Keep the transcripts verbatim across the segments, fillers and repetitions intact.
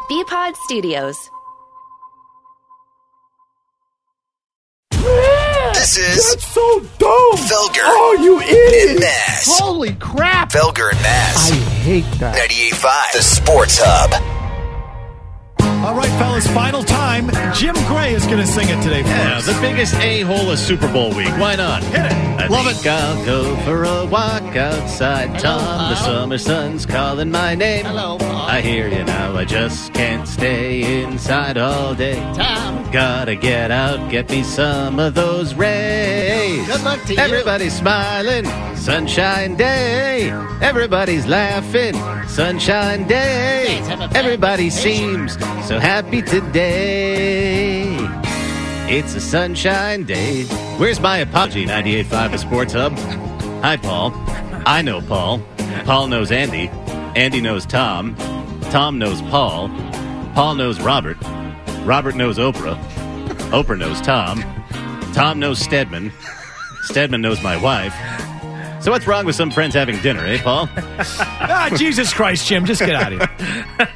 B-Pod Studios. This is That's so dumb. Felger. Oh, you idiot. and Naz. Holy crap. Felger and Naz. I hate that. ninety-eight point five, the Sports Hub. All right, fellas, final time. Jim Gray is going to sing it today for Yeah, us. the biggest a-hole of Super Bowl week. Why not? Hit it. I Love think it. I'll go for a walk outside, Tom. The summer sun's calling my name. Hello, Paul. I hear you now. I just can't stay inside all day. Tom. Gotta get out, get me some of those rays. Good luck to you. Everybody's smiling, sunshine day. Everybody's laughing, sunshine day. Guys have a Everybody vacation. seems so happy today. It's a sunshine day. Where's my apology? ninety-eight point five, the Sports Hub. Hi, Paul. I know Paul. Paul knows Andy. Andy knows Tom. Tom knows Paul. Paul knows Robert. Robert knows Oprah. Oprah knows Tom. Tom knows Stedman. Stedman knows my wife. So what's wrong with some friends having dinner, eh, Paul? Ah, Jesus Christ, Jim, just get out of here.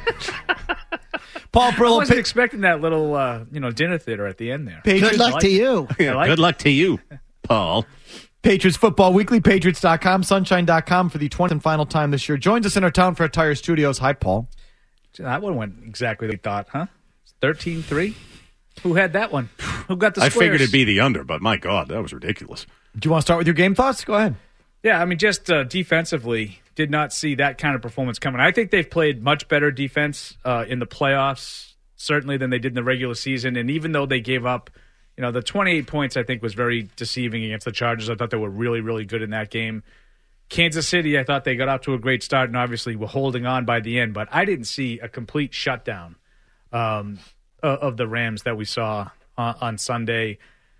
Paul I Perillo, wasn't pa- expecting that little, uh, you know, dinner theater at the end there. Patriots, Good luck to you. I like Good luck to you, Paul. Patriots Football Weekly, Patriots dot com, Sunshine dot com for the twentieth and final time this year. Joins us in our Town Fair Tire Studios. Hi, Paul. That one went exactly what we thought, huh? thirteen three? Who had that one? Who got the I squares? figured it'd be the under, but my God, that was ridiculous. Do you want to start with your game thoughts? Go ahead. Yeah, I mean, just uh, defensively, did not see that kind of performance coming. I think they've played much better defense uh, in the playoffs, certainly, than they did in the regular season. And even though they gave up, you know, the twenty-eight points, I think, was very deceiving against the Chargers. I thought they were really, really good in that game. Kansas City, I thought they got off to a great start and obviously were holding on by the end. But I didn't see a complete shutdown um, of the Rams that we saw on, on Sunday.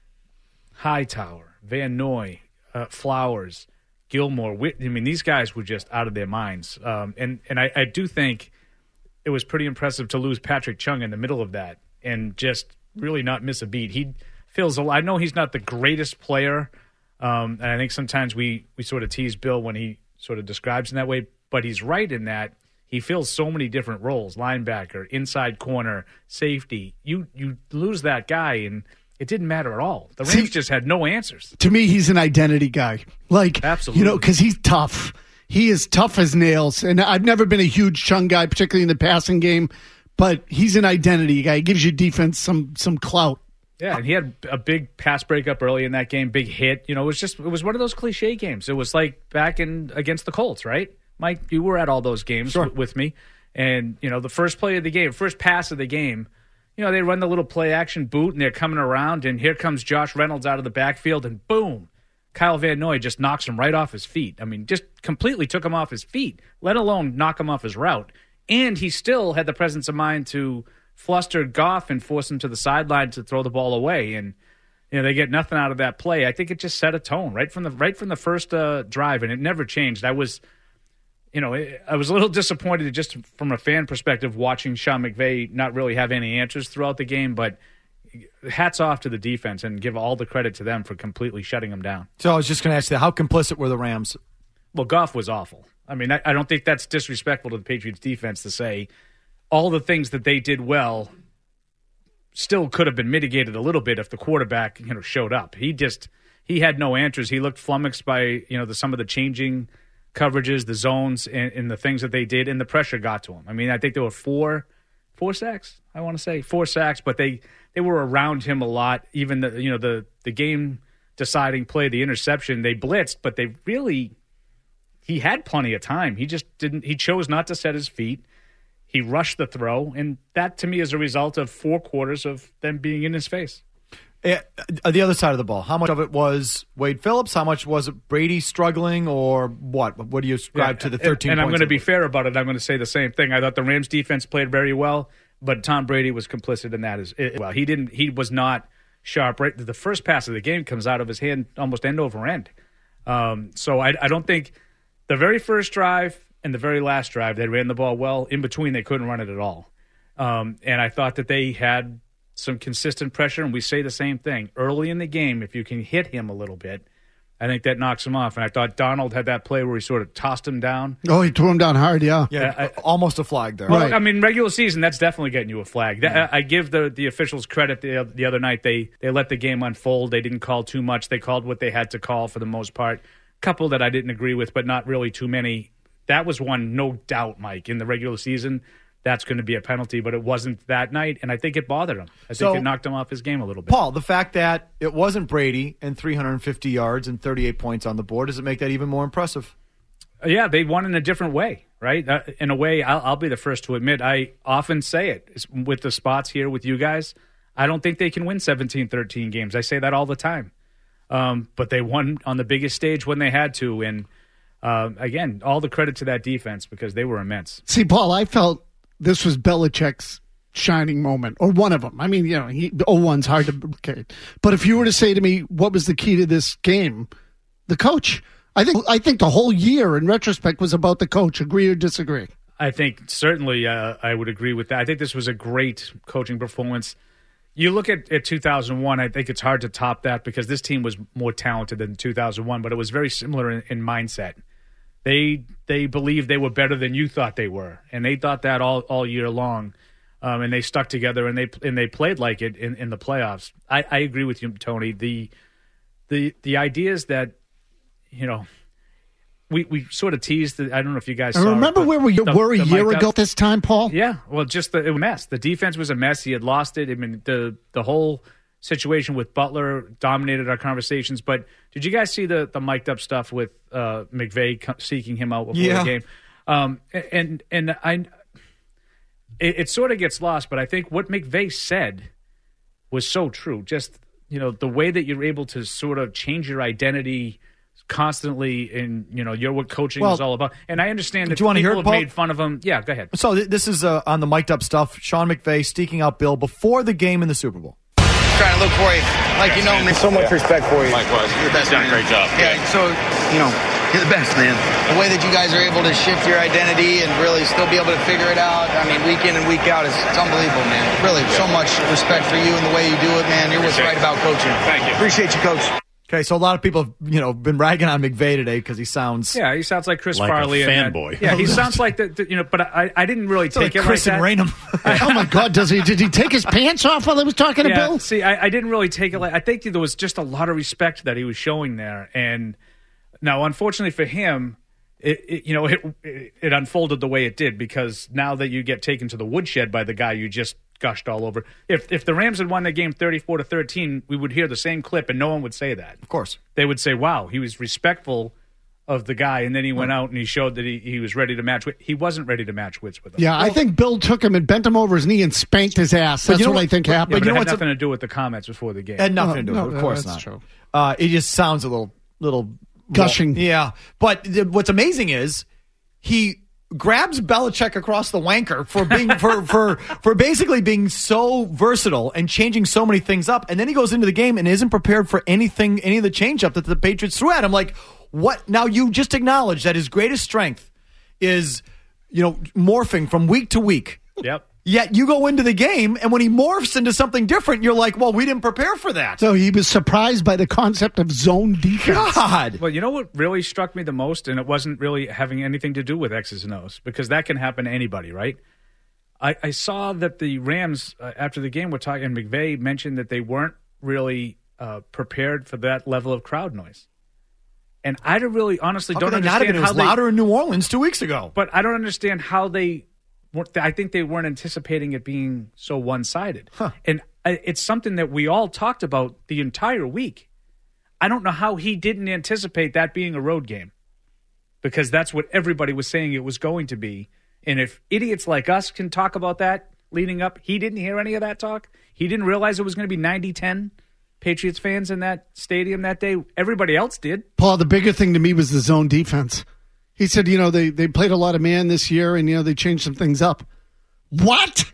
Hightower, Van Noy, uh, Flowers, Gilmore. Whit- I mean, these guys were just out of their minds. Um, and and I, I do think it was pretty impressive to lose Patrick Chung in the middle of that and just really not miss a beat. He feels a lot. I know he's not the greatest player, um, and I think sometimes we, we sort of tease Bill when he sort of describes in that way, but he's right in that he fills so many different roles, linebacker, inside corner, safety. You you lose that guy, and it didn't matter at all. The Rams See, just had no answers. To me, he's an identity guy. Like, Absolutely. you know, because he's tough. He is tough as nails. And I've never been a huge Chung guy, particularly in the passing game, but he's an identity guy. He gives you defense some some clout. Yeah, and he had a big pass breakup early in that game, big hit. You know, it was just it was one of those cliche games. It was like back in against the Colts, right? Mike, you were at all those games Sure. w- with me. And, you know, the first play of the game, first pass of the game, you know, they run the little play action boot and they're coming around, and here comes Josh Reynolds out of the backfield, and boom, Kyle Van Noy just knocks him right off his feet. I mean, just completely took him off his feet, let alone knock him off his route. And he still had the presence of mind to fluster Goff and force him to the sideline to throw the ball away. And, you know, they get nothing out of that play. I think it just set a tone right from the right from the first uh, drive, and it never changed. I was, you know, I was a little disappointed just from a fan perspective watching Sean McVay not really have any answers throughout the game, but hats off to the defense and give all the credit to them for completely shutting them down. So I was just going to ask you, how complicit were the Rams? Well, Goff was awful. I mean, I, I don't think that's disrespectful to the Patriots defense to say all the things that they did well still could have been mitigated a little bit if the quarterback, you know, showed up. He just he had no answers. He looked flummoxed by, you know, the, some of the changing coverages, the zones, and, and the things that they did, and the pressure got to him. I mean, I think there were four four sacks. I want to say four sacks, but they they were around him a lot. Even the you know the the game deciding play, the interception, they blitzed, but they really he had plenty of time. He just didn't. He chose not to set his feet. He rushed the throw, and that to me is a result of four quarters of them being in his face. Uh, the other side of the ball, how much of it was Wade Phillips? How much was it Brady struggling, or what? What do you ascribe Yeah, to the thirteen and, and I'm points? going to be fair about it. I'm going to say the same thing. I thought the Rams defense played very well, but Tom Brady was complicit in that as well. He didn't. He was not sharp. Right, the first pass of the game comes out of his hand almost end over end. Um, so I, I don't think the very first drive and the very last drive they ran the ball well. In between, they couldn't run it at all. Um, and I thought that they had some consistent pressure, and we say the same thing early in the game. If you can hit him a little bit, I think that knocks him off. And I thought Donald had that play where he sort of tossed him down. Oh, he threw him down hard, yeah. Yeah, I- almost a flag there. Well, Right. I mean, regular season, that's definitely getting you a flag. That, I, I give the, the officials credit the, the other night. They, they let the game unfold. They didn't call too much. They called what they had to call for the most part. Couple that I didn't agree with, but not really too many. That was one, no doubt, Mike, in the regular season. That's going to be a penalty, but it wasn't that night, and I think it bothered him. I think So- it knocked him off his game a little bit. Paul, the fact that it wasn't Brady and three hundred fifty yards and thirty-eight points on the board, does it make that even more impressive? Uh, Yeah, they won in a different way, right? Uh, in a way, I'll, I'll be the first to admit, I often say it is- with the spots here with you guys, I don't think they can win seventeen, thirteen games. I say that all the time. Um, but they won on the biggest stage when they had to, and uh, again, all the credit to that defense because they were immense. See, Paul, I felt this was Belichick's shining moment, or one of them. I mean, you know, he, oh one's hard to okay. But if you were to say to me, what was the key to this game? The coach. I think I think the whole year, in retrospect, was about the coach. Agree or disagree? I think certainly uh, I would agree with that. I think this was a great coaching performance. You look at, at two thousand one, I think it's hard to top that because this team was more talented than two thousand one, but it was very similar in, in mindset. They they believed they were better than you thought they were, and they thought that all, all year long, um, and they stuck together and they and they played like it in, in the playoffs. I, I agree with you, Tony. The the the ideas that you know we we sort of teased. The, I don't know if you guys I saw remember it, where we the, were a the year mic'd ago up- this time, Paul. Yeah, well, just the, it was a mess. The defense was a mess. He had lost it. I mean, the the whole situation with Butler dominated our conversations. But did you guys see the the mic'd up stuff with uh, McVay co- seeking him out before Yeah. the game? Um, and and I, it, it sort of gets lost. But I think what McVay said was so true. Just you know the way that you're able to sort of change your identity constantly, and you know you're what coaching Well, is all about. And I understand that do you wanna hear people it, have Paul? made fun of him. Yeah, go ahead. So th- this is uh, on the mic'd up stuff. Sean McVay sneaking out Bill before the game in the Super Bowl. Trying to look for you. Like, you know, man. So much respect for you. Likewise. You're the best, Done man. a great job. Yeah, so, you know, you're the best, man. The way that you guys are able to shift your identity and really still be able to figure it out, I mean, week in and week out, is it's unbelievable, man. Really, so much respect for you and the way you do it, man. You're what's right Appreciate it. about coaching. Thank you. Appreciate you, Coach. Okay, so a lot of people have, you know, been ragging on McVay today because he sounds Yeah, he sounds like Chris Like a Farley. and that- fanboy. Yeah, he sounds like the, the- you know. But I, I didn't really like take it Chris like and that. Raynham. Oh my God! Does he? Did he take his pants off while he was talking to Yeah, Bill? see, I, I didn't really take it like. I think there was just a lot of respect that he was showing there, and now, unfortunately for him, it, it you know it, it it unfolded the way it did because now that you get taken to the woodshed by the guy you just gushed all over. If if the Rams had won the game thirty-four to thirteen, we would hear the same clip, and no one would say that. Of course. They would say, wow, he was respectful of the guy, and then he went out and he showed that he, he was ready to match wit. He wasn't ready to match wits with him. Yeah, I think Bill took him and bent him over his knee and spanked his ass. That's you know what I what- think Yeah, happened. but you it know had what's a- nothing to do with the comments before the game. Had nothing to No, do with it. no, Of course that's not. true. Uh, it just sounds a little, little Gushing. Yeah, but th- what's amazing is he grabs Belichick across the wanker for being for for for basically being so versatile and changing so many things up, and then he goes into the game and isn't prepared for anything, any of the change up that the Patriots threw at him. Like, what? Now you just acknowledged that his greatest strength is, you know, morphing from week to week. Yep. Yet you go into the game, and when he morphs into something different, you're like, well, we didn't prepare for that. So he was surprised by the concept of zone defense. God. Well, you know what really struck me the most, and it wasn't really having anything to do with X's and O's, because that can happen to anybody, right? I, I saw that the Rams, uh, after the game, were talking, and McVay mentioned that they weren't really uh, prepared for that level of crowd noise. And I don't really, honestly, How don't could they not have understand been? It how was they, louder in New Orleans two weeks ago. but I don't understand how they. weren't- I think they weren't anticipating it being so one-sided, and I- it's something that we all talked about the entire week. I don't know how he didn't anticipate that being a road game, because that's what everybody was saying it was going to be. And if idiots like us can talk about that leading up, he didn't hear any of that talk. He didn't realize it was going to be ninety ten Patriots fans in that stadium that day. Everybody else did. Paul, the bigger thing to me was the zone defense. He said, you know, they, they played a lot of man this year, and, you know, they changed some things up. What?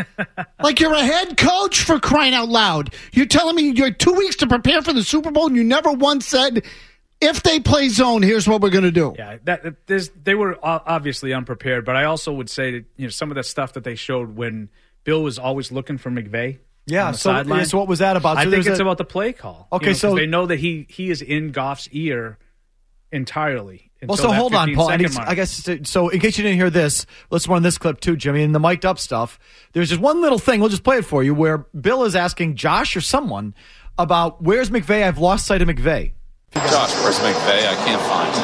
Like, you're a head coach, for crying out loud. You're telling me you had two weeks to prepare for the Super Bowl, and you never once said, if they play zone, here's what we're going to do. Yeah, that, that there's, they were o- obviously unprepared, but I also would say that, you know, some of the stuff that they showed when Bill was always looking for McVay, Yeah, on the so, sideline. so what was that about? I So think there's it's a- about the play call. Okay, You know, 'cause so- they know that he he is in Goff's ear entirely. Well, until so that hold on, Paul. I, fifteen need, second mark. I guess so. In case you didn't hear this, let's run this clip too, Jimmy. And the mic'd up stuff. There's just one little thing. We'll just play it for you. Where Bill is asking Josh or someone about where's McVay. I've lost sight of McVay. Josh, where's McVay? I can't find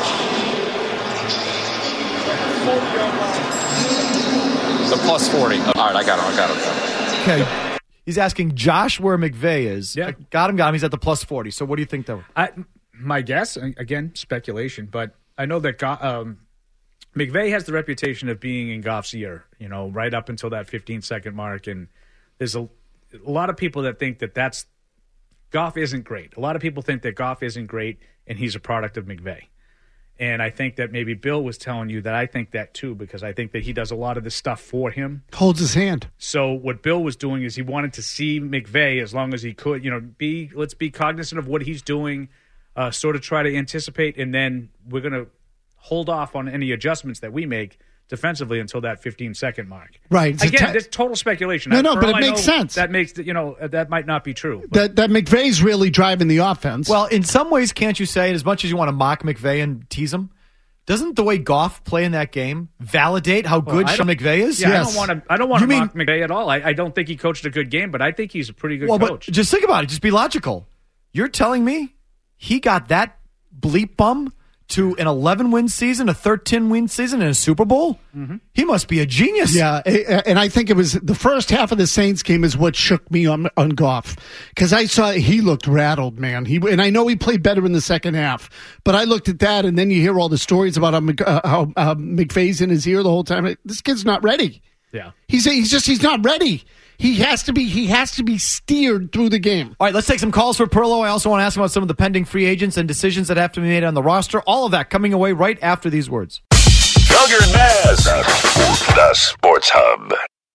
him. The plus forty. All right, I got him. I got him. Okay. He's asking Josh where McVay is. Yeah. Got him. Got him. He's at the plus forty. So what do you think though? I, my guess, again, speculation, but I know that Go- um, McVay has the reputation of being in Goff's ear, you know, right up until that fifteen second mark. And there's a, a lot of people that think that that's Goff isn't great. A lot of people think that Goff isn't great and he's a product of McVay. And I think that maybe Bill was telling you that I think that too, because I think that he does a lot of this stuff for him. Holds his hand. So what Bill was doing is he wanted to see McVay as long as he could, you know, be let's be cognizant of what he's doing, uh, sort of try to anticipate, and then we're going to hold off on any adjustments that we make defensively until that fifteen second mark. Right. It's a Again, te- this total speculation. No, I- no, for but all it I makes know, sense. That makes you know that might not be true. But That that McVay's really driving the offense. Well, in some ways, can't you say, as much as you want to mock McVay and tease him, doesn't the way Goff play in that game validate how good I Sean don't- McVay is? yeah, I Yes. don't want to. I don't want You to mean- mock McVay at all. I, I don't think he coached a good game, but I think he's a pretty good Well, coach. but just think about it. Just be logical. You're telling me he got that bleep bum to an eleven win season, a thirteen win season, and a Super Bowl? Mm-hmm. He must be a genius. Yeah, a- and I think it was the first half of the Saints game is what shook me on on Goff, because I saw he looked rattled, man. He and I know he played better in the second half, but I looked at that, and then you hear all the stories about how, Mc, uh, how uh, McVay's in his ear the whole time. This kid's not ready. yeah. He's he's just he's not ready. He has to be he has to be steered through the game. All right, let's take some calls for Perlo. I also want to ask him about some of the pending free agents and decisions that have to be made on the roster. All of that coming away right after these words. Felger and Maz, the Sports Hub.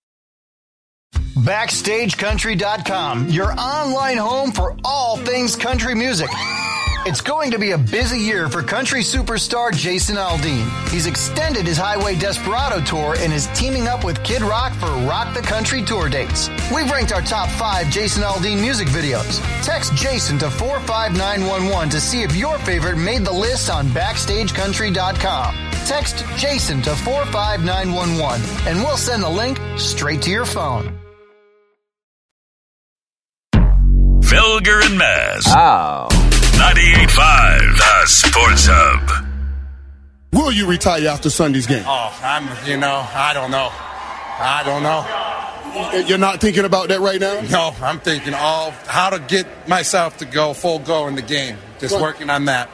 Backstage Country dot com, your online home for all things country music. It's going to be a busy year for country superstar Jason Aldean. He's extended his Highway Desperado tour and is teaming up with Kid Rock for Rock the Country tour dates. We've ranked our top five Jason Aldean music videos. Text Jason to four five nine one one to see if your favorite made the list on Backstage Country dot com. Text Jason to four five nine one one and we'll send the link straight to your phone. Felger and Maz. Oh. ninety-eight point five, the Sports Hub. Will you retire after Sunday's game? Oh, I'm, you know, I don't know. I don't know. You're not thinking about that right now? No, I'm thinking all how to get myself to go full go in the game. Just working on that.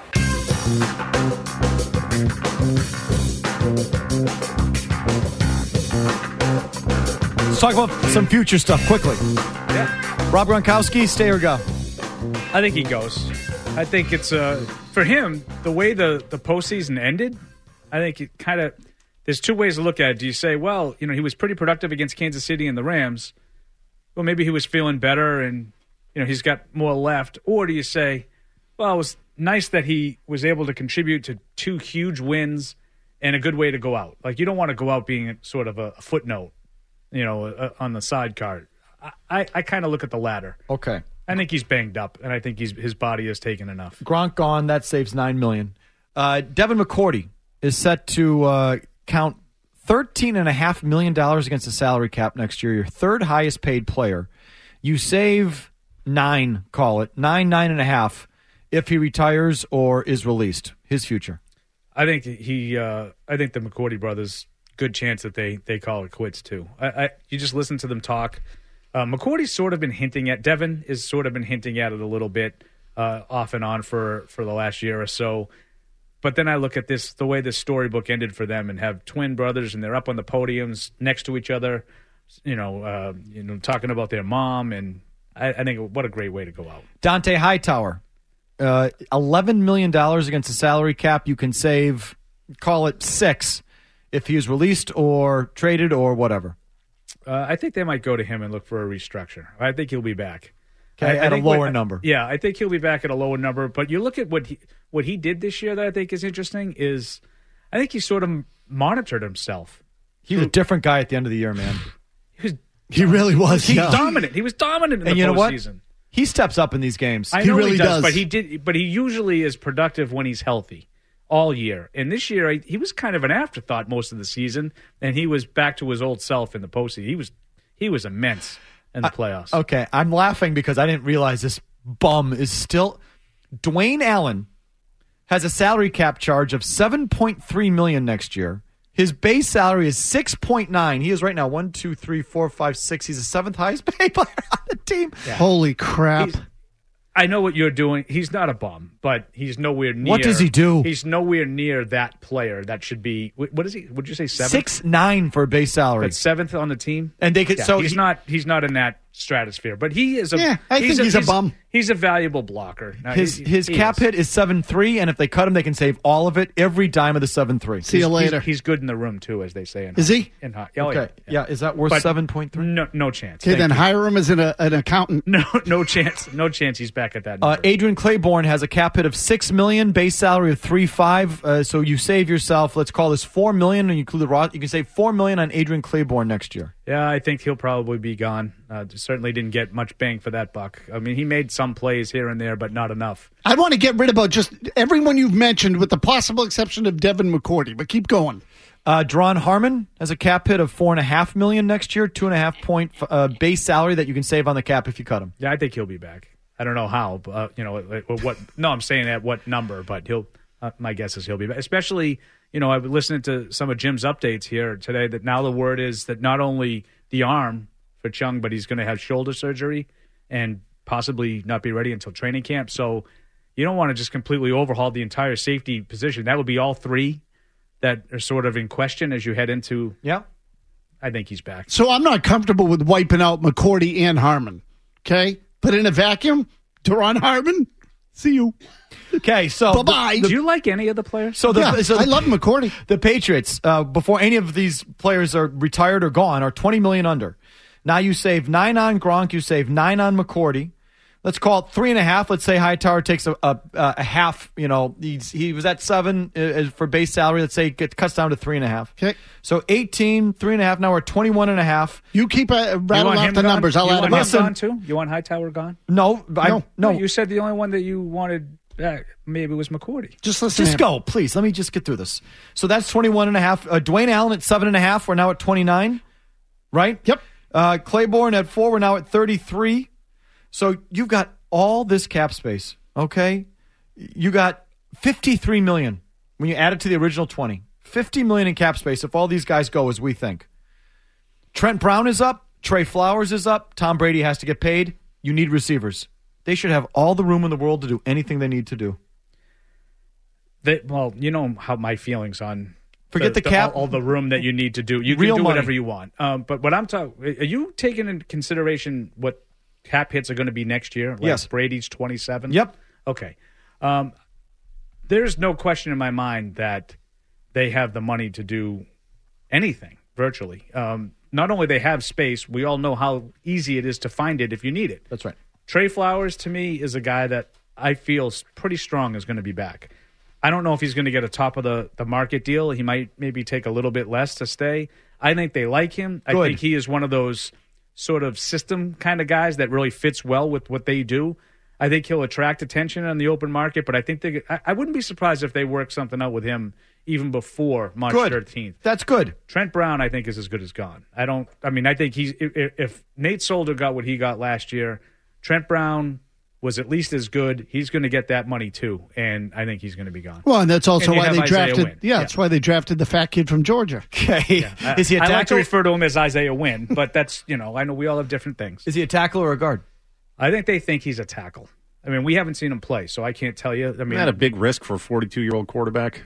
Let's talk about some future stuff quickly. Yeah. Rob Gronkowski, stay or go? I think he goes. I think it's uh, for him the way the the postseason ended. I think it kind of there's two ways to look at it. Do you say, well, you know, he was pretty productive against Kansas City and the Rams. Well, maybe he was feeling better and you know he's got more left. Or do you say, well, it was nice that he was able to contribute to two huge wins and a good way to go out. Like you don't want to go out being sort of a, a footnote, you know, uh, on the side card. I, I, I kind of look at the latter. Okay. I think he's banged up, and I think he's his body has taken enough. Gronk gone. That saves nine million dollars. Uh, Devin McCourty is set to uh, count thirteen point five million dollars against the salary cap next year. Your third highest paid player. You save nine, call it, nine, nine and a half if he retires or is released. His future. I think he. Uh, I think the McCourty brothers. Good chance that they they call it quits too. I, I you just listen to them talk. Uh, McCourty's sort of been hinting at. Devin is sort of been hinting at it a little bit, uh, off and on for for the last year or so. But then I look at this, the way this storybook ended for them, and have twin brothers, and they're up on the podiums next to each other, you know, uh, you know, talking about their mom, and I, I think what a great way to go out. Dante Hightower, uh, eleven million dollars against the salary cap. You can save, call it six, if he is released or traded or whatever. Uh, I think they might go to him and look for a restructure. I think he'll be back. Okay, I, at I a think lower what, number. Yeah, I think he'll be back at a lower number. But you look at what he what he did this year that I think is interesting is I think he sort of monitored himself. He was a different guy at the end of the year, man. He was He really was. He's yeah. dominant. He was dominant in And the you know what? postseason. He steps up in these games. I He know really he does, does. but he did. But he usually is productive when he's healthy all year. And this year, he was kind of an afterthought most of the season, and he was back to his old self in the postseason. He was he was immense in the playoffs. Uh, okay, I'm laughing because I didn't realize this bum is still. Dwayne Allen has a salary cap charge of seven point three million dollars next year. His base salary is six point nine. He is right now one, two, three, four, five, six. He's the seventh highest paid player on the team. Yeah. Holy crap. He's- I know what you're doing. He's not a bum, but he's nowhere near. What does he do? He's nowhere near that player that should be. What what is he? Would you say seventh? Six nine for a base salary. But seventh on the team, And they could- Yeah, so he's he- not. He's not in that stratosphere, but he is a. Yeah, I think he's a bum. He's a valuable blocker. Now, His he- his he cap is. hit is seven three, and if they cut him, they can save all of it, every dime of the seven three. See you He's- later. He's, he's good in the room too, as they say. In Is hockey. he? In hockey. Oh, Okay, yeah. yeah. Is that worth But seven point three? No, no chance. Okay, Thank then you. hire him as an, uh, an accountant. No, no chance. No chance. He's back at that. Uh, Number. Adrian Claiborne has a cap hit of six million, base salary of three five. Uh, so you save yourself. Let's call this four million, and you include the raw. You can save four million on Adrian Claiborne next year. Yeah, I think he'll probably be gone. Uh, certainly didn't get much bang for that buck. I mean, he made some plays here and there, but not enough. I want to get rid of just everyone you've mentioned, with the possible exception of Devin McCourty. But keep going. Uh, Dron Harmon has a cap hit of four and a half million next year, two and a half point uh, base salary that you can save on the cap if you cut him. Yeah, I think he'll be back. I don't know how, but, uh, you know, what, what. No, I'm saying at what number, but he'll. Uh, my guess is he'll be back. Especially, you know, I've been listening to some of Jim's updates here today. That now the word is that not only the arm for Chung, but he's going to have shoulder surgery and possibly not be ready until training camp. So you don't want to just completely overhaul the entire safety position. That would be all three that are sort of in question as you head into. Yeah, I think he's back. So I'm not comfortable with wiping out McCourty and Harmon. Okay? But in a vacuum, Deron Harmon, see you. Okay, so Bye-bye. Do you like any of the players? So the, Yeah, so the, I love McCourty. The Patriots, uh, before any of these players are retired or gone, are twenty million under. Now you save nine on Gronk, you save nine on McCourty. Let's call it three and a half. Let's say Hightower takes a, a, a half. You know, he's, he was at seven uh, for base salary. Let's say it gets, cuts down to three and a half. Okay. So eighteen, three and a half. Now we're at twenty-one and a half. You keep uh, rattle off the gone? numbers. I'll you add want them him up. Listen. gone too? You want Hightower gone? No, I, No. no. You said the only one that you wanted back maybe was McCourty. Just listen Just to him. go, please. Let me just get through this. So that's twenty-one and a half. Uh, Dwayne Allen at seven and a half. We're now at twenty-nine, right? Yep. Uh, Claiborne at four. We're now at thirty-three. So you've got all this cap space, okay? You got fifty-three million when you add it to the original twenty. fifty million in cap space if all these guys go as we think. Trent Brown is up. Trey Flowers is up. Tom Brady has to get paid. You need receivers. They should have all the room in the world to do anything they need to do. They, well, you know how my feelings on Forget the cap. all, all the room that you need to do. You Real can do money. whatever you want. Um, but what I'm talking, are you taking into consideration what cap hits are going to be next year? Like Yes. Brady's twenty-seven. Yep. Okay. Um, there's no question in my mind that they have the money to do anything virtually. Um, not only they have space, we all know how easy it is to find it if you need it. That's right. Trey Flowers, to me, is a guy that I feel pretty strong is going to be back. I don't know if he's going to get a top of the, the market deal. He might maybe take a little bit less to stay. I think they like him. I Good. think he is one of those sort of system kind of guys that really fits well with what they do. I think he'll attract attention on the open market, but I think they, I, I wouldn't be surprised if they work something out with him even before March Good. thirteenth. That's good. Trent Brown, I think, is as good as gone. I don't. I mean, I think he's. If, if Nate Solder got what he got last year, Trent Brown was at least as good. He's going to get that money too, and I think he's going to be gone. Well, and that's also And you why have they Isaiah drafted. Wynn. Yeah, Yeah. that's why they drafted the fat kid from Georgia. Okay. Is he a I like to tackle? refer to him as Isaiah Wynn, but that's you know I know we all have different things. Is he a tackle or a guard? I think they think he's a tackle. I mean, we haven't seen him play, so I can't tell you. I mean, Isn't that a big risk for a forty-two-year-old quarterback?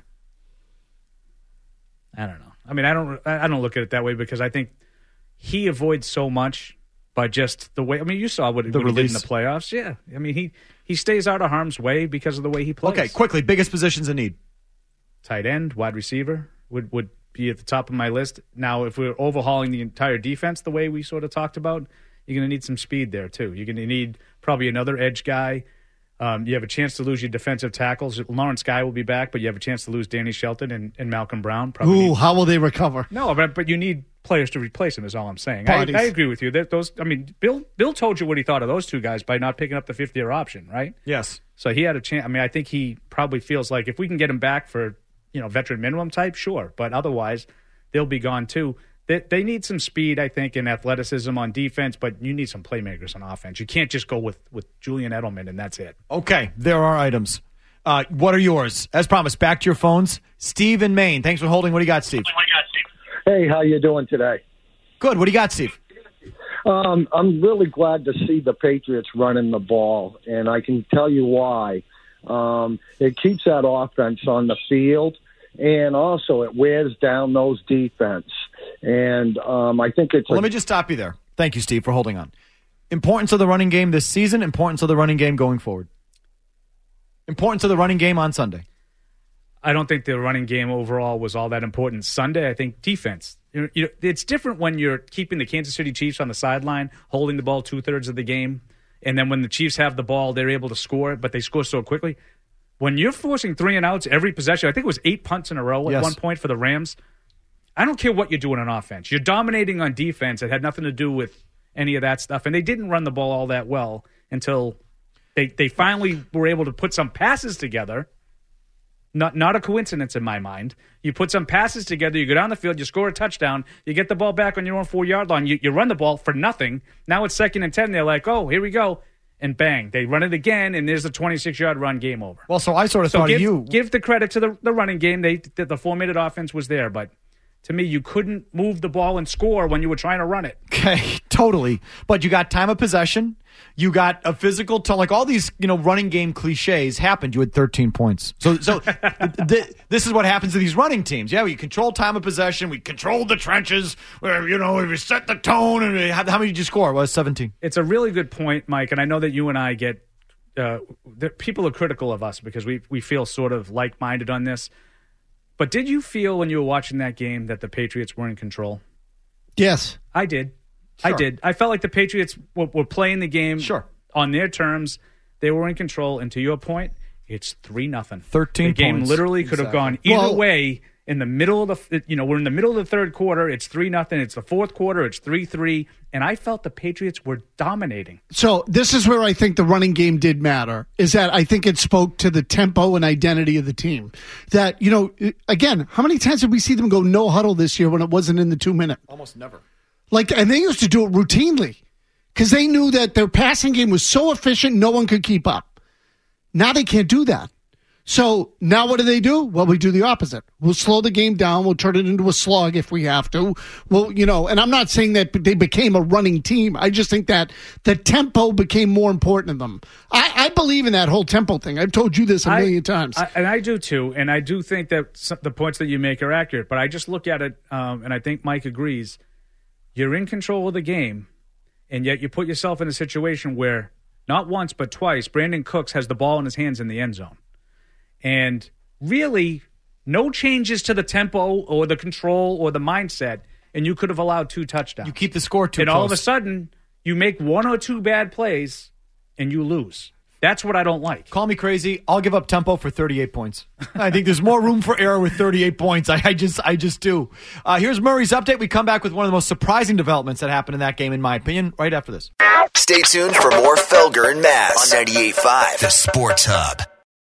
I don't know. I mean, I don't. I don't look at it that way because I think he avoids so much by just the way. I mean, you saw what, The what he did in release. the playoffs. Yeah, I mean, he he stays out of harm's way because of the way he plays. Okay, quickly. Biggest positions in need. Tight end, wide receiver would would be at the top of my list. Now, if we're overhauling the entire defense the way we sort of talked about, you're going to need some speed there too. You're going to need probably another edge guy. Um, you have a chance to lose your defensive tackles. Lawrence Guy will be back, but you have a chance to lose Danny Shelton and, and Malcolm Brown. Probably Ooh, need, how will they recover? No, but, but you need players to replace him is all I'm saying. I, Bodies. I agree with you. That those, I mean, Bill Bill told you what he thought of those two guys by not picking up the fifth-year option, right? Yes. So he had a chance. I mean, I think he probably feels like if we can get him back for, you know, veteran minimum type, sure. But otherwise, they'll be gone too. They, they need some speed, I think, and athleticism on defense, but you need some playmakers on offense. You can't just go with, with Julian Edelman, and that's it. Okay, there are items. Uh, what are yours? As promised, back to your phones. Steve in Maine. Thanks for holding. What do you got, Steve? Hey, how you doing today? Good. What do you got, Steve? Um, I'm really glad to see the Patriots running the ball, and I can tell you why. Um, it keeps that offense on the field, and also it wears down those defense. And um, I think it's... Well, a- let me just stop you there. Thank you, Steve, for holding on. Importance of the running game this season, importance of the running game going forward. Importance of the running game on Sunday. I don't think the running game overall was all that important Sunday. I think defense. You know, it's different when you're keeping the Kansas City Chiefs on the sideline, holding the ball two-thirds of the game, and then when the Chiefs have the ball, they're able to score, but they score so quickly. When you're forcing three and outs every possession, I think it was eight punts in a row at Yes. one point for the Rams. I don't care what you're doing on offense. You're dominating on defense. It had nothing to do with any of that stuff, and they didn't run the ball all that well until they, they finally were able to put some passes together. Not not a coincidence in my mind. You put some passes together, you go down the field, you score a touchdown, you get the ball back on your own four-yard line, you, you run the ball for nothing. Now it's second and ten. They're like, oh, here we go. And bang, they run it again, and there's a twenty-six-yard run, game over. Well, so I sort of so thought give, of you. Give the credit to the, the running game. They the, the formatted offense was there, but to me, you couldn't move the ball and score when you were trying to run it. Okay, totally. But you got time of possession. You got a physical tone. Like all these, you know, running game cliches happened. You had thirteen points. So, so th- this is what happens to these running teams. Yeah, we control time of possession. We controlled the trenches. Where you know we set the tone. And we have, how many did you score? Well, it was seventeen. It's a really good point, Mike. And I know that you and I get uh, that people are critical of us because we we feel sort of like minded on this. But did you feel when you were watching that game that the Patriots were in control? Yes. I did. Sure. I did. I felt like the Patriots were, were playing the game sure. on their terms. They were in control. And to your point, it's three nothing. thirteen The game points. literally could Exactly. have gone either Well- way. In the middle of the, you know, we're in the middle of the third quarter. It's three nothing. It's the fourth quarter. It's three three. And I felt the Patriots were dominating. So this is where I think the running game did matter, is that I think it spoke to the tempo and identity of the team. That, you know, again, how many times did we see them go no huddle this year when it wasn't in the two minute? Almost never. Like, and they used to do it routinely because they knew that their passing game was so efficient, no one could keep up. Now they can't do that. So now what do they do? Well, we do the opposite. We'll slow the game down. We'll turn it into a slog if we have to. Well, you know, and I'm not saying that they became a running team. I just think that the tempo became more important to them. I, I believe in that whole tempo thing. I've told you this a million I, times. I, and I do too. And I do think that some, the points that you make are accurate. But I just look at it, um, and I think Mike agrees. You're in control of the game, and yet you put yourself in a situation where not once but twice Brandon Cooks has the ball in his hands in the end zone. And really, no changes to the tempo or the control or the mindset, and you could have allowed two touchdowns. You keep the score too and close. all of a sudden, you make one or two bad plays, and you lose. That's what I don't like. Call me crazy. I'll give up tempo for thirty-eight points. I think there's more room for error with thirty-eight points. I, I just I just do. Uh, here's Murray's update. We come back with one of the most surprising developments that happened in that game, in my opinion, right after this. Stay tuned for more Felger and Mazz on ninety-eight point five, The Sports Hub.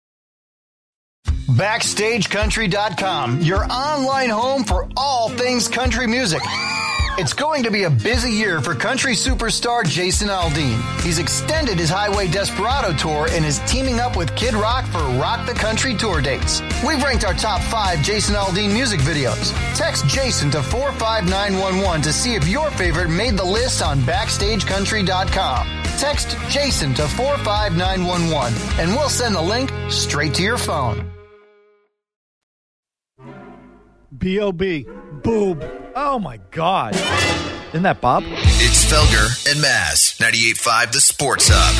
Backstage Country dot com, your online home for all things country music. It's going to be a busy year for country superstar Jason Aldean. He's extended his Highway Desperado tour and is teaming up with Kid Rock for Rock the Country tour dates. We've ranked our top five Jason Aldean music videos. Text Jason to four five nine one one to see if your favorite made the list on Backstage Country dot com. Text Jason to four five nine one one and we'll send the link straight to your phone. B O B Boob. Oh, my God. Isn't that Bob? It's Felger and Mazz, ninety-eight point five, The Sports Hub.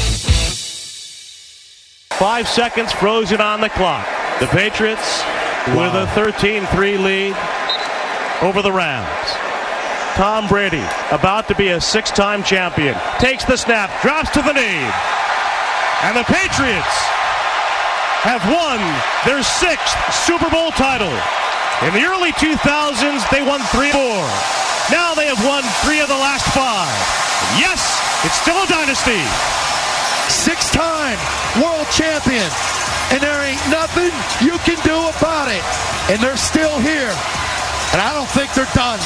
Five seconds frozen on the clock. The Patriots wow. with a thirteen three lead over the Rams. Tom Brady, about to be a six-time champion, takes the snap, drops to the knee. And the Patriots have won their sixth Super Bowl title. In the early two thousands, they won three more. Now they have won three of the last five. Yes, it's still a dynasty. Six-time world champion. And there ain't nothing you can do about it. And they're still here. And I don't think they're done.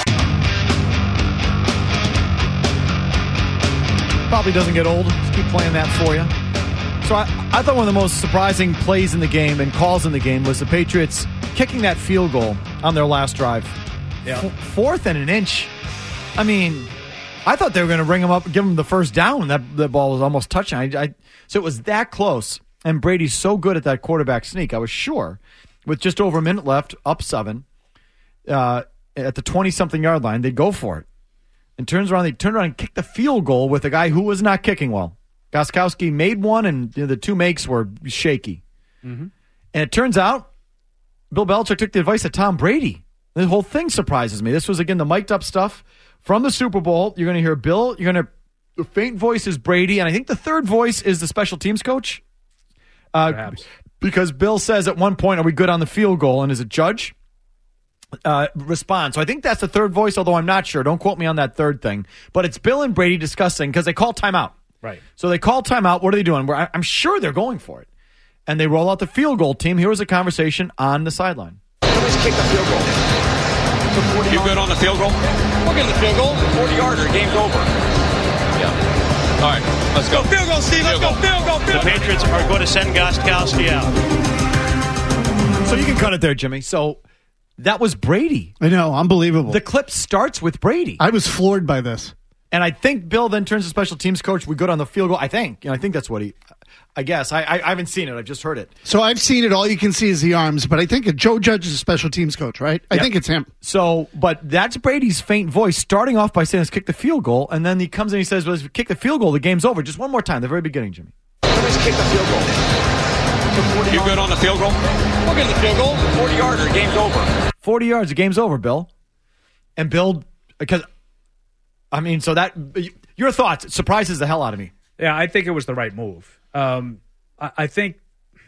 Probably doesn't get old. Just keep playing that for you. So I, I thought one of the most surprising plays in the game and calls in the game was the Patriots kicking that field goal on their last drive. Yeah. F- fourth and an inch. I mean, I thought they were going to bring him up, give him the first down. That that ball was almost touching. I, I, so it was that close. And Brady's so good at that quarterback sneak. I was sure, with just over a minute left, up seven, uh, at the twenty-something yard line, they'd go for it. And turns around, they turned around and kicked the field goal with a guy who was not kicking well. Gostkowski made one, and you know, the two makes were shaky. Mm-hmm. And it turns out Bill Belichick took the advice of Tom Brady. The whole thing surprises me. This was, again, the mic'd up stuff from the Super Bowl. You're going to hear Bill. You're going to – the faint voice is Brady, and I think the third voice is the special teams coach. Uh, because Bill says at one point, are we good on the field goal? And is it Judge? Uh, respond. So I think that's the third voice, although I'm not sure. Don't quote me on that third thing. But it's Bill and Brady discussing because they call timeout. Right. So they call timeout. What are they doing? We're, I'm sure they're going for it. And they roll out the field goal team. Here was a conversation on the sideline. Let's kick the field goal. You good on the field goal? We're getting the field goal. forty-yarder. Game's over. Yeah. All right. Let's go. Field goal, Steve. Let's go. Field goal. Field goal. The Patriots are going to send Gostkowski out. So you can cut it there, Jimmy. So that was Brady. I know. Unbelievable. The clip starts with Brady. I was floored by this. And I think Bill then turns to special teams coach. We good on the field goal. I think. You know, I think that's what he. I guess. I, I I haven't seen it. I've just heard it. So I've seen it. All you can see is the arms. But I think Joe Judge is a special teams coach, right? I Yep. think it's him. So, but that's Brady's faint voice, starting off by saying, let's kick the field goal. And then he comes in and he says, well, let's kick the field goal. The game's over. Just one more time, the very beginning, Jimmy. Let's kick the field goal. You good on the field goal? We're getting the field goal. forty-yarder. Game's over. forty yards. The game's over, Bill. And Bill, because, I mean, so that, your thoughts, it surprises the hell out of me. Yeah, I think it was the right move. Um, I, I think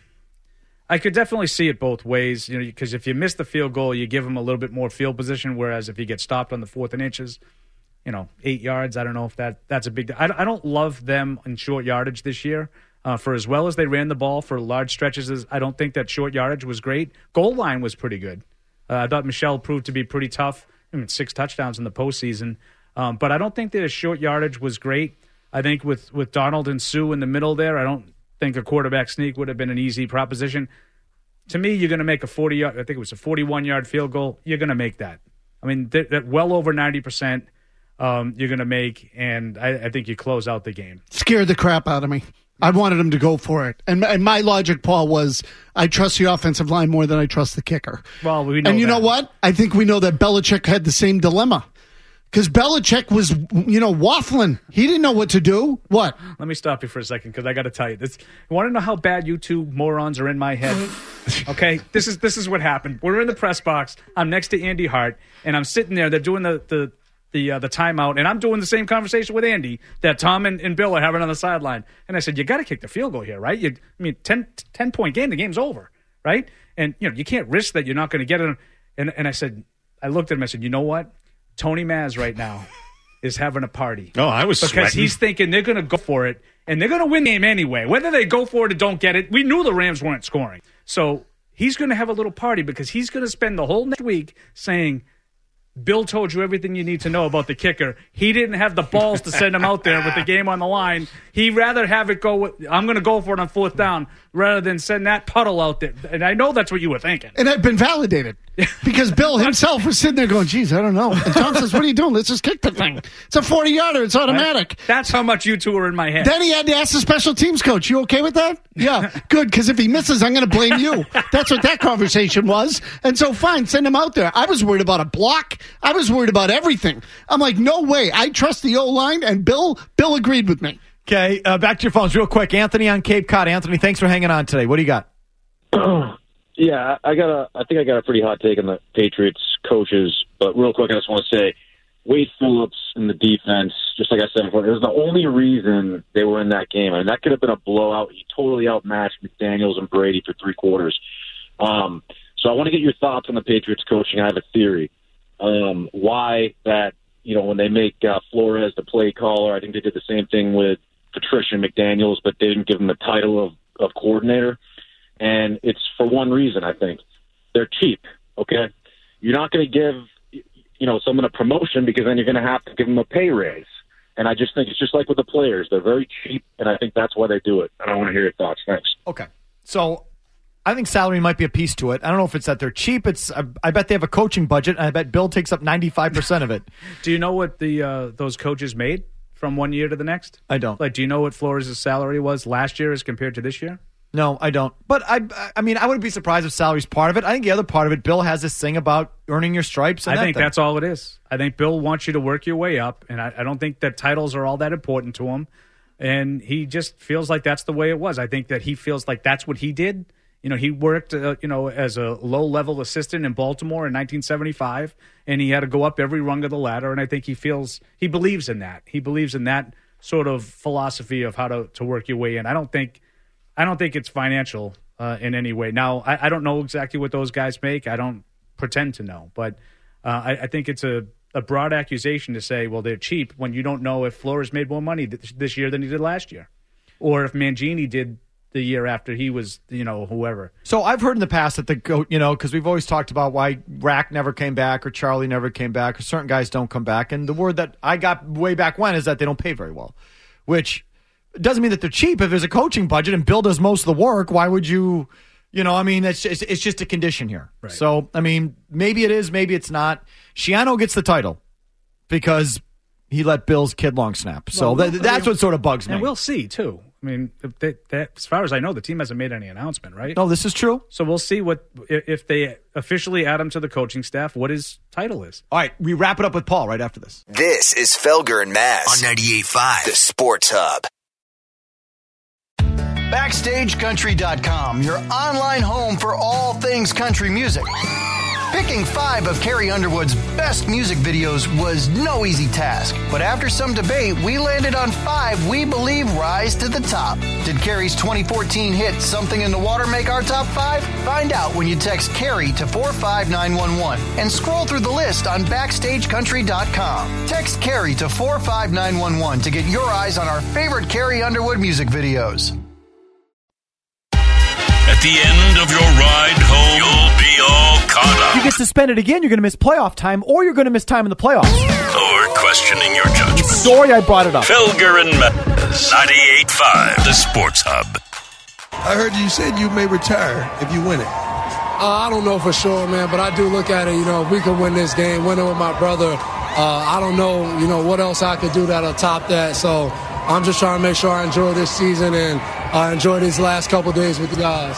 I could definitely see it both ways, you know, because if you miss the field goal, you give him a little bit more field position, whereas if you get stopped on the fourth and inches, you know, eight yards, I don't know if that that's a big – I I don't love them in short yardage this year. Uh, for as well as they ran the ball for large stretches, I don't think that short yardage was great. Goal line was pretty good. Uh, I thought Michelle proved to be pretty tough. I mean, six touchdowns in the postseason. Um, but I don't think that short yardage was great. I think with, with Donald and Sue in the middle there, I don't think a quarterback sneak would have been an easy proposition. To me, you're going to make a forty-yard, I think it was a forty-one-yard field goal. You're going to make that. I mean, that, that well over ninety percent um, you're going to make, and I, I think you close out the game. Scared the crap out of me. I wanted him to go for it. And, and my logic, Paul, was I trust the offensive line more than I trust the kicker. Well, we know And you that. know what? I think we know that Belichick had the same dilemma. Because Belichick was, you know, waffling. He didn't know what to do. What? Let me stop you for a second because I got to tell you this. You want to know how bad you two morons are in my head? Okay, this is this is what happened. We're in the press box. I'm next to Andy Hart, and I'm sitting there. They're doing the the the uh, the timeout, and I'm doing the same conversation with Andy that Tom and, and Bill are having on the sideline. And I said, "You got to kick the field goal here, right? You, I mean, ten, ten point game. The game's over, right? And you know, you can't risk that you're not going to get it." And and I said, I looked at him. I said, "You know what? Tony Maz right now is having a party." Oh, I was because sweating. he's thinking they're going to go for it, and they're going to win the game anyway. Whether they go for it or don't get it, we knew the Rams weren't scoring. So he's going to have a little party because he's going to spend the whole next week saying, Bill told you everything you need to know about the kicker. He didn't have the balls to send him out there with the game on the line. He'd rather have it go with, I'm going to go for it on fourth down, rather than send that puddle out there. And I know that's what you were thinking. And I've been validated because Bill himself was sitting there going, geez, I don't know. And Tom says, what are you doing? Let's just kick the thing. It's a forty-yarder. It's automatic. That's how much you two are in my head. Then he had to ask the special teams coach, you okay with that? Yeah, good, because if he misses, I'm going to blame you. That's what that conversation was. And so, fine, send him out there. I was worried about a block. I was worried about everything. I'm like, no way. I trust the O-line, and Bill, Bill agreed with me. Okay, uh, back to your phones real quick. Anthony on Cape Cod. Anthony, thanks for hanging on today. What do you got? Yeah, I got a. I think I got a pretty hot take on the Patriots coaches. But real quick, I just want to say, Wade Phillips and the defense just like I said before, it was the only reason they were in that game. I mean, that could have been a blowout. He totally outmatched McDaniels and Brady for three quarters. Um, so I want to get your thoughts on the Patriots coaching. I have a theory. Um, why that, you know, when they make uh, Flores the play caller, I think they did the same thing with Patricia and McDaniels, but they didn't give him the title of, of coordinator. And it's for one reason, I think. They're cheap, okay? You're not going to give, you know, someone a promotion because then you're going to have to give them a pay raise. And I just think it's just like with the players. They're very cheap, and I think that's why they do it. And I want to hear your thoughts. Thanks. Okay. So I think salary might be a piece to it. I don't know if it's that they're cheap. It's I, I bet they have a coaching budget, and I bet Bill takes up ninety-five percent of it. Do you know what the uh, those coaches made from one year to the next? I don't. Like, do you know what Flores' salary was last year as compared to this year? No, I don't. But I I mean, I wouldn't be surprised if salary's part of it. I think the other part of it, Bill has this thing about earning your stripes. And I that think thing. that's all it is. I think Bill wants you to work your way up, and I, I don't think that titles are all that important to him. And he just feels like that's the way it was. I think that he feels like that's what he did. You know, he worked, uh, you know, as a low-level assistant in Baltimore in nineteen seventy-five, and he had to go up every rung of the ladder. And I think he feels he believes in that. He believes in that sort of philosophy of how to, to work your way in. I don't think. I don't think it's financial uh, in any way. Now, I, I don't know exactly what those guys make. I don't pretend to know. But uh, I, I think it's a, a broad accusation to say, well, they're cheap when you don't know if Flores made more money th- this year than he did last year. Or if Mangini did the year after he was, you know, whoever. So I've heard in the past that the go, you know, because we've always talked about why Rack never came back or Charlie never came back or certain guys don't come back. And the word that I got way back when is that they don't pay very well, which doesn't mean that they're cheap. If there's a coaching budget and Bill does most of the work, why would you, you know, I mean, it's it's, it's just a condition here. Right. So, I mean, maybe it is, maybe it's not. Schiano gets the title because he let Bill's kid long snap. So well, that, that's what sort of bugs me. And we'll see, too. I mean, they, they, as far as I know, the team hasn't made any announcement, right? No, this is true. So we'll see what if they officially add him to the coaching staff, what his title is. All right, we wrap it up with Paul right after this. This is Felger and Mazz on ninety-eight point five, the Sports Hub. Backstage Country dot com, your online home for all things country music. Picking five of Carrie Underwood's best music videos was no easy task, but after some debate, we landed on five we believe rise to the top. Did Carrie's twenty fourteen hit Something in the Water make our top five? Find out when you text Carrie to four five nine one one and scroll through the list on Backstage Country dot com. Text Carrie to four five nine one one to get your eyes on our favorite Carrie Underwood music videos. At the end of your ride home, you'll be all caught up. If you get suspended again, you're going to miss playoff time, or you're going to miss time in the playoffs. Or questioning your judgment. Sorry I brought it up. Felger and Mazz, ninety-eight point five, the Sports Hub. I heard you said you may retire if you win it. Uh, I don't know for sure, man, but I do look at it, you know, if we could win this game, win it with my brother, uh, I don't know, you know, what else I could do that'll top that. So I'm just trying to make sure I enjoy this season and I uh, enjoy these last couple days with the guys.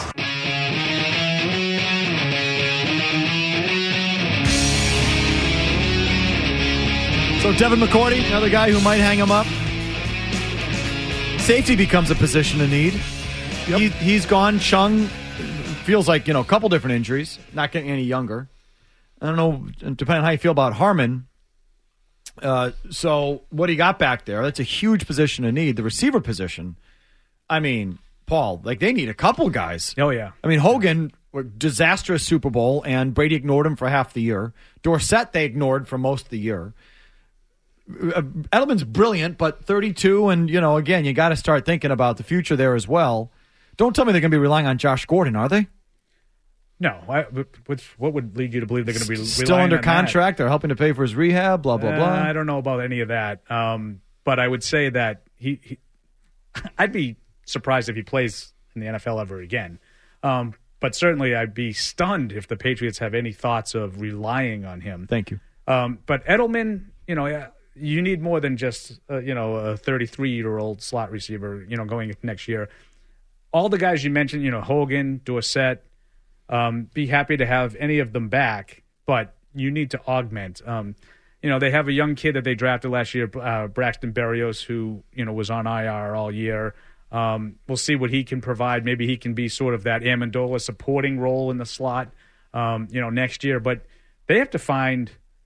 So Devin McCourty, another guy who might hang him up. Safety becomes a position of need. Yep. He, he's gone. Chung feels like, you know, a couple different injuries, not getting any younger. I don't know, depending on how you feel about Harmon. Uh, so what he got back there, that's a huge position of need. The receiver position, I mean, Paul, like they need a couple guys. Oh, yeah. I mean, Hogan, disastrous Super Bowl, and Brady ignored him for half the year. Dorsett, they ignored for most of the year. Uh, Edelman's brilliant, but thirty-two, and, you know, again, you got to start thinking about the future there as well. Don't tell me they're going to be relying on Josh Gordon, are they? No. I, which, what would lead you to believe they're going to be still under on contract? That? They're helping to pay for his rehab, blah, blah, uh, blah. I don't know about any of that. Um, but I would say that he, he I'd be surprised if he plays in the N F L ever again. Um, but certainly I'd be stunned if the Patriots have any thoughts of relying on him. Thank you. Um, but Edelman, you know, you need more than just, uh, you know, a thirty-three-year-old slot receiver, you know, going into next year. All the guys you mentioned, you know, Hogan, Dorsett, um, be happy to have any of them back, but you need to augment. Um, you know, they have a young kid that they drafted last year, uh, Braxton Berrios, who, you know, was on I R all year. Um, we'll see what he can provide. Maybe he can be sort of that Amendola supporting role in the slot, um, you know, next year. But they have to find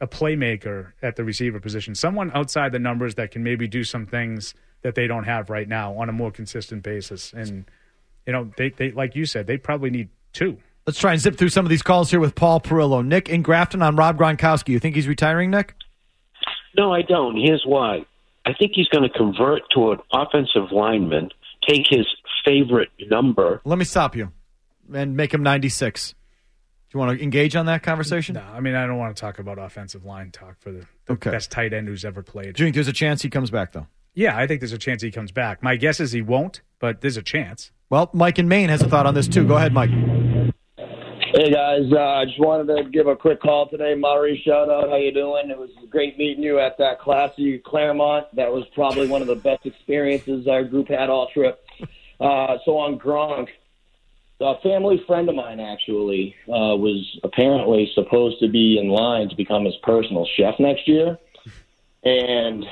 a playmaker at the receiver position, someone outside the numbers that can maybe do some things that they don't have right now on a more consistent basis. And, you know, they, they like you said, they probably need two. Let's try and zip through some of these calls here with Paul Perillo. Nick in Grafton on Rob Gronkowski. You think he's retiring, Nick? No, I don't. Here's why. I think he's going to convert to an offensive lineman, take his favorite number. Let me stop you and make him ninety-six. Do you want to engage on that conversation? No, I mean, I don't want to talk about offensive line talk for the, the Okay. best tight end who's ever played. Do you think there's a chance he comes back, though? Yeah, I think there's a chance he comes back. My guess is he won't, but there's a chance. Well, Mike in Maine has a thought on this, too. Go ahead, Mike. Hey guys, uh, I just wanted to give a quick call today. Maury, shout out. How you doing? It was great meeting you at that classy Claremont. That was probably one of the best experiences our group had all trip. Uh, so on Gronk, a family friend of mine actually uh, was apparently supposed to be in line to become his personal chef next year, and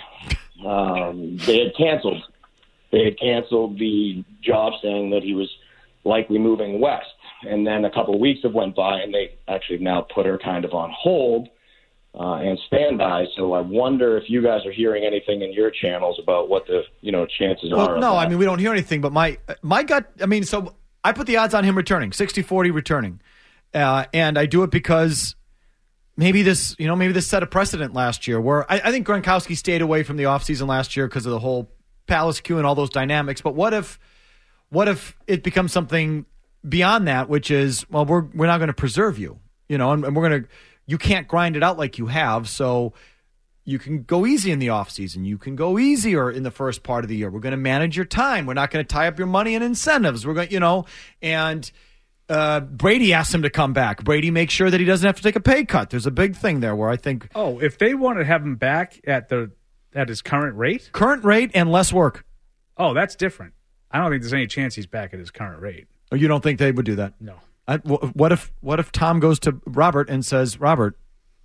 um, they had canceled. They had canceled the job, saying that he was likely moving west. And then a couple of weeks have went by, and they actually now put her kind of on hold uh, and standby. So I wonder if you guys are hearing anything in your channels about what the you know chances Well, are. no, of I that. mean, we don't hear anything, but my my gut, I mean, so I put the odds on him returning, sixty forty returning. Uh, and I do it because maybe this, you know, maybe this set a precedent last year where I, I think Gronkowski stayed away from the offseason last year because of the whole Palace Q and all those dynamics. But what if, what if it becomes something beyond that, which is, well, we're we're not going to preserve you, you know, and, and we're going to, you can't grind it out like you have, so you can go easy in the offseason. You can go easier in the first part of the year. We're going to manage your time. We're not going to tie up your money in incentives. We're going, you know, and uh, Brady asked him to come back. Brady makes sure that he doesn't have to take a pay cut. There's a big thing there where I think, Oh, if they want to have him back at the at his current rate, current rate and less work. oh, that's different. I don't think there's any chance he's back at his current rate. Or you don't think they would do that? No. I, wh- what if what if Tom goes to Robert and says, Robert,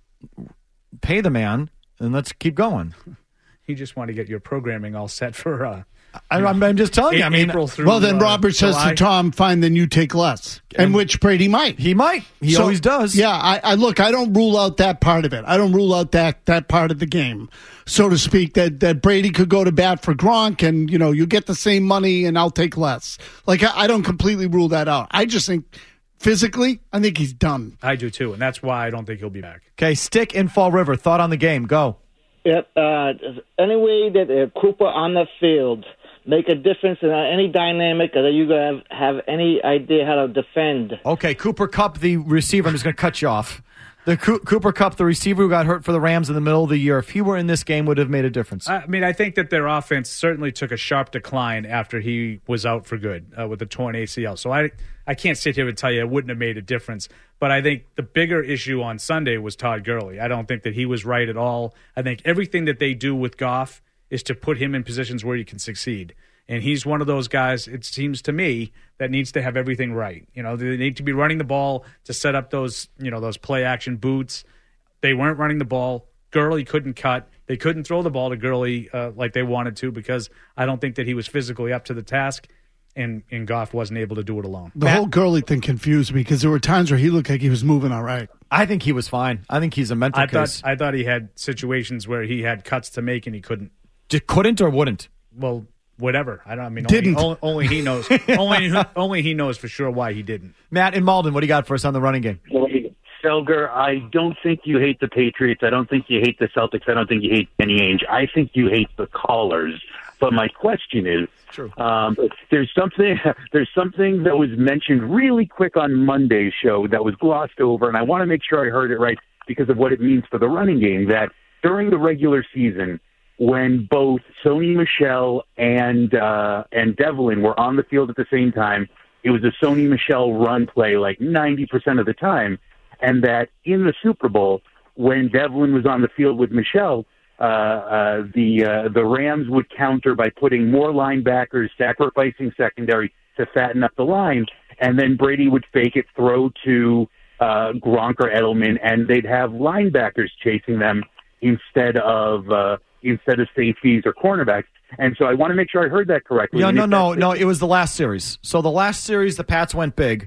pay the man and let's keep going? You just want to get your programming all set for. Uh, I, I'm, I'm just telling you. I mean, April through, Well, then uh, Robert says July. to Tom, fine, then you take less. And, which Brady might. He might. He So, always does. Yeah, I, I look, I don't rule out that part of it. I don't rule out that that part of the game, so to speak, that, that Brady could go to bat for Gronk and, you know, you get the same money and I'll take less. Like, I, I don't completely rule that out. I just think physically, I think he's done. I do too, and that's why I don't think he'll be back. Okay, Stick in Fall River. Thought on the game. Go. Yep. Uh, any way that uh, Cooper on the field make a difference in uh, any dynamic, or that you have, have any idea how to defend? Okay, Cooper Kupp, the receiver. I'm just going to cut you off. The Co- Cooper Kupp, the receiver who got hurt for the Rams in the middle of the year, if he were in this game, would have made a difference. I mean, I think that their offense certainly took a sharp decline after he was out for good uh, with the torn A C L. So I, I can't sit here and tell you it wouldn't have made a difference. But I think the bigger issue on Sunday was Todd Gurley. I don't think that he was right at all. I think everything that they do with Goff is to put him in positions where he can succeed. And he's one of those guys, it seems to me, that needs to have everything right. You know, they need to be running the ball to set up those, you know, those play action boots. They weren't running the ball. Gurley couldn't cut. They couldn't throw the ball to Gurley uh, like they wanted to because I don't think that he was physically up to the task, and, and Goff wasn't able to do it alone. The whole Gurley thing confused me because there were times where he looked like he was moving all right. I think he was fine. I think he's a mental I case. thought I thought he had situations where he had cuts to make and he couldn't. Just couldn't or wouldn't? Well, whatever. I don't. I mean, Didn't. Only, only he knows. only only he knows for sure why he didn't. Matt in Malden, what do you got for us on the running game? Felger, I don't think you hate the Patriots. I don't think you hate the Celtics. I don't think you hate Danny Ainge. I think you hate the callers. But my question is, True. Um, there's something there's something that was mentioned really quick on Monday's show that was glossed over, and I want to make sure I heard it right because of what it means for the running game. That during the regular season, when both Sony Michel and uh, and Devlin were on the field at the same time, it was a Sony Michel run play like ninety percent of the time. And that in the Super Bowl, when Devlin was on the field with Michel, uh, uh, the uh, the Rams would counter by putting more linebackers, sacrificing secondary to fatten up the line, and then Brady would fake it, throw to uh, Gronk or Edelman, and they'd have linebackers chasing them instead of uh, instead of safeties or cornerbacks. And so I want to make sure I heard that correctly. Yeah, And no, if no, that's- no. It was the last series. So the last series, the Pats went big.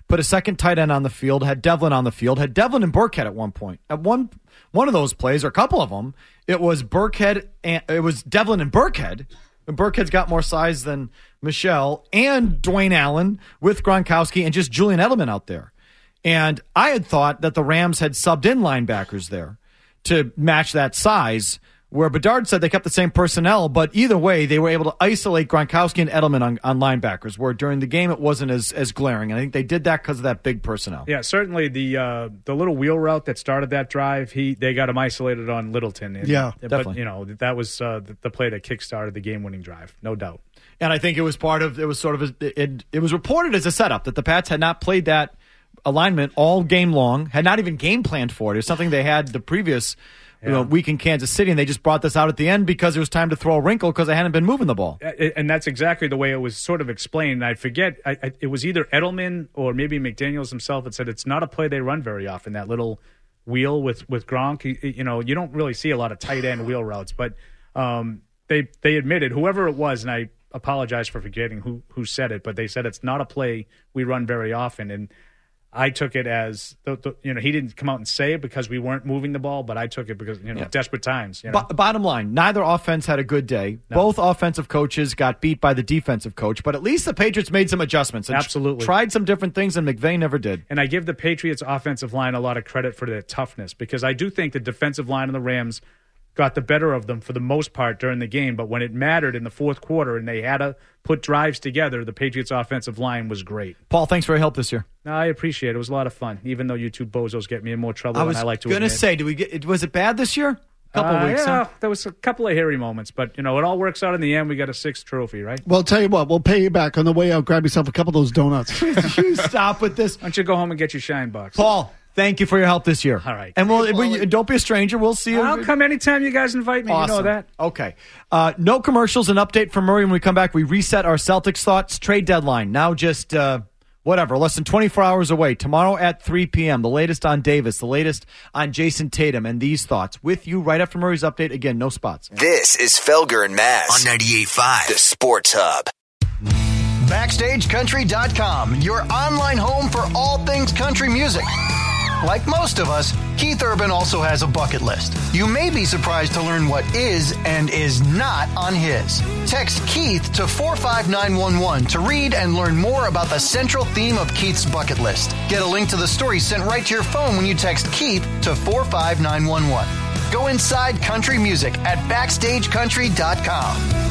put a second tight end on the field, had Devlin on the field, had Devlin and Burkhead at one point. At one one of those plays, or a couple of them, it was Burkhead and it was Devlin and Burkhead. And Burkhead's got more size than Michelle, and Dwayne Allen with Gronkowski and just Julian Edelman out there. And I had thought that the Rams had subbed in linebackers there to match that size, where Bedard said they kept the same personnel, but either way, they were able to isolate Gronkowski and Edelman on, on linebackers, where during the game it wasn't as, as glaring. And I think they did that because of that big personnel. Yeah, certainly the uh, the little wheel route that started that drive, he they got him isolated on Littleton. And, yeah, but, definitely. You know, that was uh, the, the play that kickstarted the game-winning drive, no doubt. And I think it was part of, it was sort of, a, it, it was reported as a setup that the Pats had not played that alignment all game long, had not even game planned for it. It was something they had the previous yeah. you know, week in Kansas City, and they just brought this out at the end because it was time to throw a wrinkle because they hadn't been moving the ball. And that's exactly the way it was sort of explained. I forget, I, I, it was either Edelman or maybe McDaniels himself that said it's not a play they run very often, that little wheel with, with Gronk. You, you know, you don't really see a lot of tight end wheel routes, but um, they they admitted, whoever it was, and I apologize for forgetting who, who said it, but they said it's not a play we run very often. And I took it as, the, the, you know, he didn't come out and say it because we weren't moving the ball, but I took it because, you know, yeah. desperate times. You know? B- bottom line, neither offense had a good day. No. Both offensive coaches got beat by the defensive coach, but at least the Patriots made some adjustments. And Absolutely. Tried some different things, and McVay never did. And I give the Patriots offensive line a lot of credit for their toughness, because I do think the defensive line of the Rams got the better of them for the most part during the game, but when it mattered in the fourth quarter and they had to put drives together, the Patriots' offensive line was great. Paul, thanks for your help this year. No, I appreciate it. It was a lot of fun, even though you two bozos get me in more trouble I than I like to was admit. going to say, did we get? Was it bad this year? A couple uh, weeks. Yeah, huh? there was a couple of hairy moments, but you know it all works out in the end. We got a sixth trophy, right? Well, tell you what, we'll pay you back on the way out. Grab yourself a couple of those donuts. You stop with this. Why don't you go home and get your shine box, Paul? Thank you for your help this year. All right. And we'll, we, don't be a stranger. We'll see you. I'll come anytime you guys invite me. Awesome. You know that. Okay. Uh, no commercials. An update from Murray when we come back. We reset our Celtics thoughts. Trade deadline. Now just, uh, whatever, less than twenty-four hours away. Tomorrow at three p.m. The latest on Davis. The latest on Jason Tatum and these thoughts. With you right after Murray's update. Again, no spots. This is Felger and Mazz on ninety-eight point five, the Sports Hub. Backstage Country dot com, your online home for all things country music. Like most of us, Keith Urban also has a bucket list. You may be surprised to learn what is and is not on his. Text Keith to four five nine one one to read and learn more about the central theme of Keith's bucket list. Get a link to the story sent right to your phone when you text Keith to four five nine one one. Go inside country music at backstage country dot com.